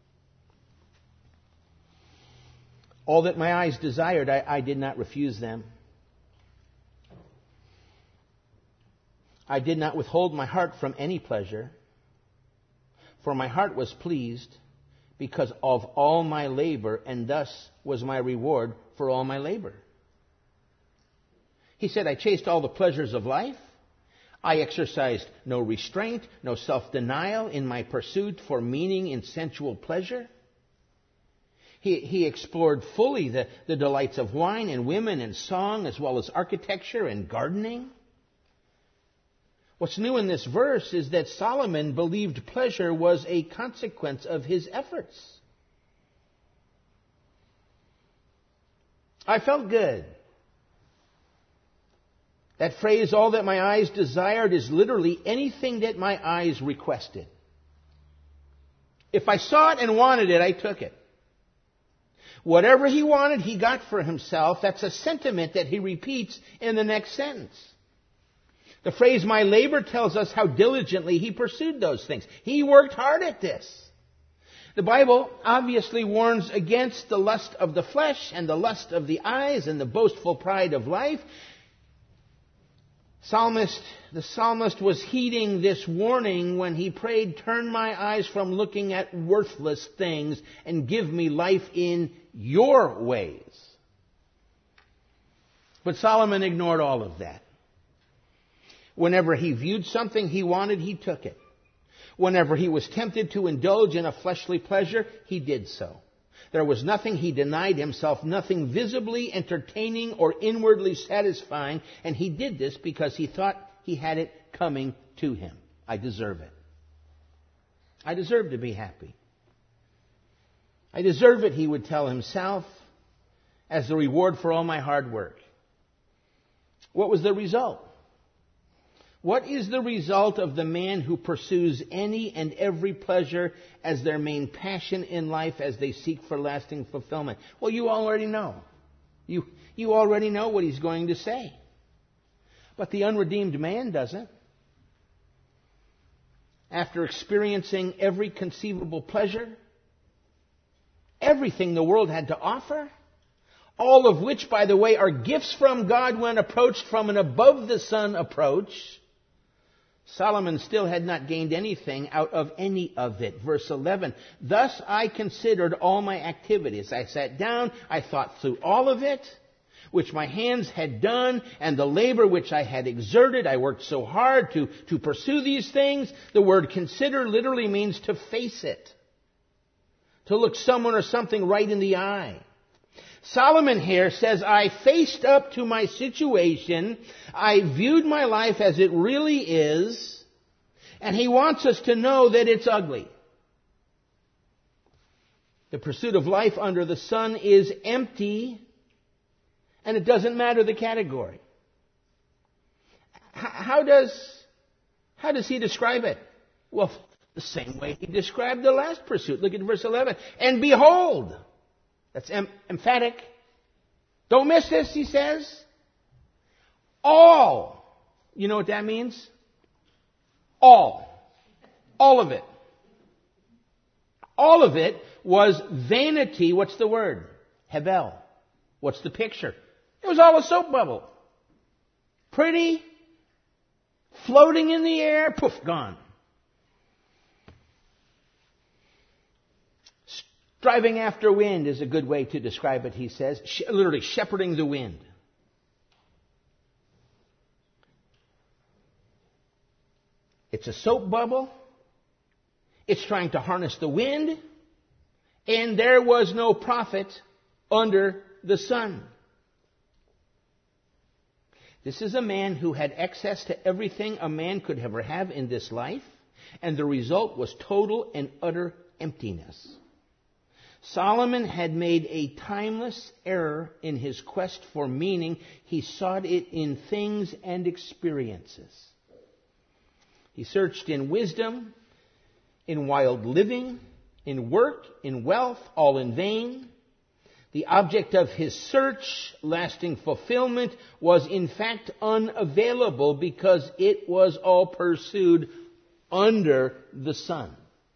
All that my eyes desired, I, I did not refuse them. I did not withhold my heart from any pleasure. For my heart was pleased because of all my labor, and thus was my reward for all my labor. He said, I chased all the pleasures of life. I exercised no restraint, no self-denial in my pursuit for meaning in sensual pleasure. He, he explored fully the, the delights of wine and women and song, as well as architecture and gardening. What's new in this verse is that Solomon believed pleasure was a consequence of his efforts. I felt good. That phrase, all that my eyes desired, is literally anything that my eyes requested. If I saw it and wanted it, I took it. Whatever he wanted, he got for himself. That's a sentiment that he repeats in the next sentence. The phrase, my labor, tells us how diligently he pursued those things. He worked hard at this. The Bible obviously warns against the lust of the flesh and the lust of the eyes and the boastful pride of life. Psalmist, the psalmist was heeding this warning when he prayed, turn my eyes from looking at worthless things and give me life in your ways. But Solomon ignored all of that. Whenever he viewed something he wanted, he took it. Whenever he was tempted to indulge in a fleshly pleasure, he did so. There was nothing he denied himself, nothing visibly entertaining or inwardly satisfying, and he did this because he thought he had it coming to him. I deserve it. I deserve to be happy. I deserve it, he would tell himself, as the reward for all my hard work. What was the result? What is the result of the man who pursues any and every pleasure as their main passion in life as they seek for lasting fulfillment? Well, you already know. You, you already know what he's going to say. But the unredeemed man doesn't. After experiencing every conceivable pleasure, everything the world had to offer, all of which, by the way, are gifts from God when approached from an above-the-sun approach, Solomon still had not gained anything out of any of it. Verse eleven, thus I considered all my activities. I sat down, I thought through all of it, which my hands had done, and the labor which I had exerted. I worked so hard to, to pursue these things. The word consider literally means to face it, to look someone or something right in the eye. Solomon here says, I faced up to my situation, I viewed my life as it really is, and he wants us to know that it's ugly. The pursuit of life under the sun is empty, and it doesn't matter the category. How does, how does he describe it? Well, the same way he described the last pursuit. Look at verse eleven. And behold, that's em- emphatic. Don't miss this, he says. All. You know what that means? All. All of it. All of it was vanity. What's the word? Hebel. What's the picture? It was all a soap bubble. Pretty. Floating in the air. Poof, gone. Driving after wind is a good way to describe it, he says. Sh- literally, shepherding the wind. It's a soap bubble. It's trying to harness the wind. And there was no profit under the sun. This is a man who had access to everything a man could ever have in this life. And the result was total and utter emptiness. Solomon had made a timeless error in his quest for meaning. He sought it in things and experiences. He searched in wisdom, in wild living, in work, in wealth, all in vain. The object of his search, lasting fulfillment, was in fact unavailable because it was all pursued under the sun.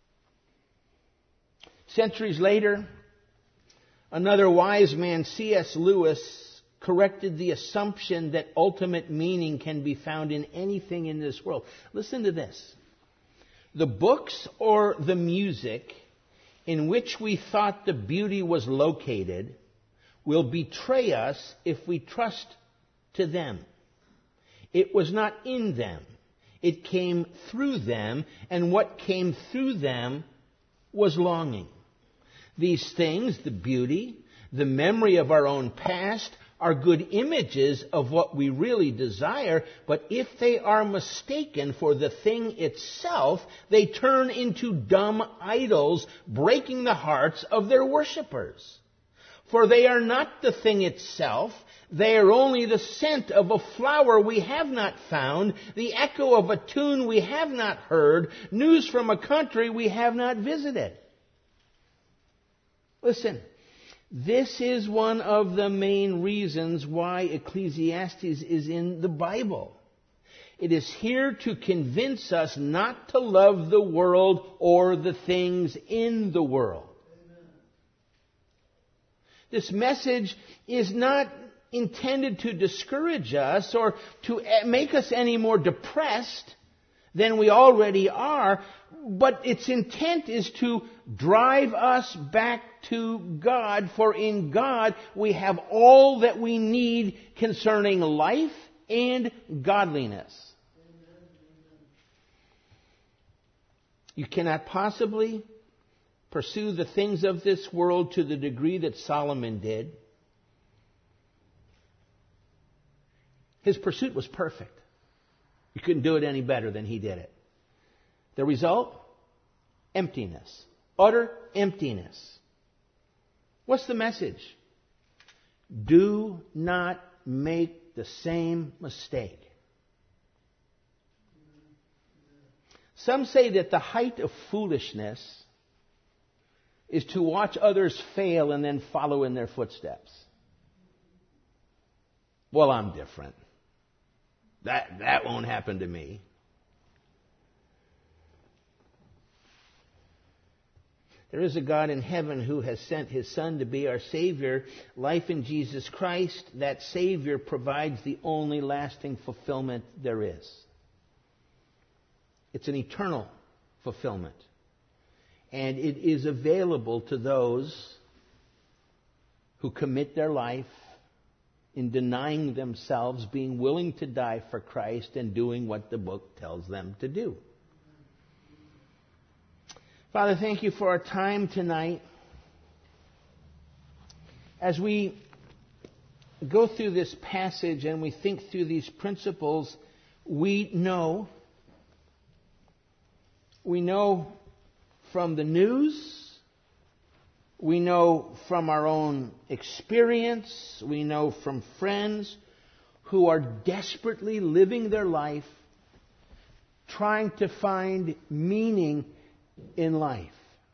Centuries later, another wise man, C S Lewis, corrected the assumption that ultimate meaning can be found in anything in this world. Listen to this. The books or the music in which we thought the beauty was located will betray us if we trust to them. It was not in them. It came through them, and what came through them was longing. These things, the beauty, the memory of our own past, are good images of what we really desire, but if they are mistaken for the thing itself, they turn into dumb idols, breaking the hearts of their worshippers. For they are not the thing itself, they are only the scent of a flower we have not found, the echo of a tune we have not heard, news from a country we have not visited. Listen, this is one of the main reasons why Ecclesiastes is in the Bible. It is here to convince us not to love the world or the things in the world. Amen. This message is not intended to discourage us or to make us any more depressed than we already are, but its intent is to drive us back to God, for in God we have all that we need concerning life and godliness. You cannot possibly pursue the things of this world to the degree that Solomon did. His pursuit was perfect. You couldn't do it any better than he did it. The result? Emptiness. Utter emptiness. What's the message? Do not make the same mistake. Some say that the height of foolishness is to watch others fail and then follow in their footsteps. Well, I'm different. That, that won't happen to me. There is a God in heaven who has sent His Son to be our Savior. Life in Jesus Christ, that Savior provides the only lasting fulfillment there is. It's an eternal fulfillment. And it is available to those who commit their life in denying themselves, being willing to die for Christ, and doing what the book tells them to do. Father, thank you for our time tonight. As we go through this passage and we think through these principles, we know, we know from the news, we know from our own experience, we know from friends who are desperately living their life, trying to find meaning in life.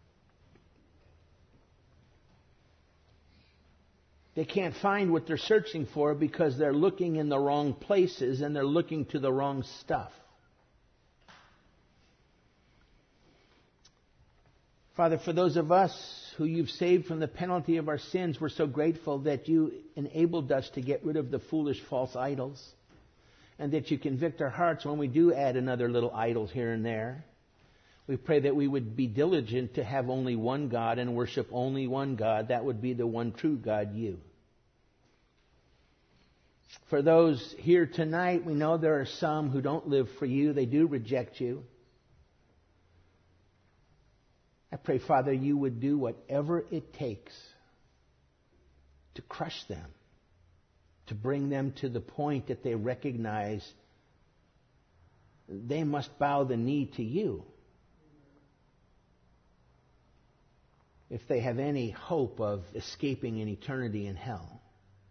They can't find what they're searching for because they're looking in the wrong places and they're looking to the wrong stuff. Father, for those of us who you've saved from the penalty of our sins, we're so grateful that you enabled us to get rid of the foolish false idols, and that you convict our hearts when we do add another little idol here and there. We pray that we would be diligent to have only one God and worship only one God. That would be the one true God, you. For those here tonight, we know there are some who don't live for you. They do reject you. I pray, Father, you would do whatever it takes to crush them, to bring them to the point that they recognize they must bow the knee to you if they have any hope of escaping an eternity in hell.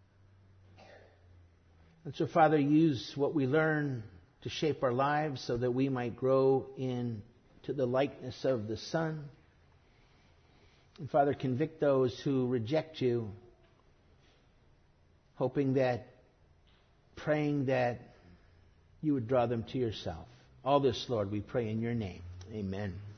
And so, Father, use what we learn to shape our lives so that we might grow into the likeness of the Son. And, Father, convict those who reject you, hoping that, praying that you would draw them to yourself. All this, Lord, we pray in your name. Amen.